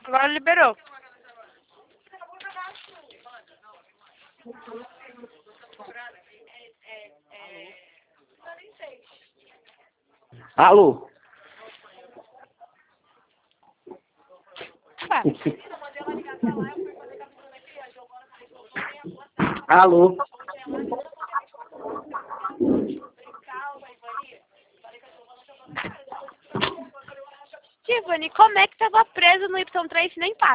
Agora liberou. Alô? Alô? Tiffany, como é que tava preso no Y3 e nem passa?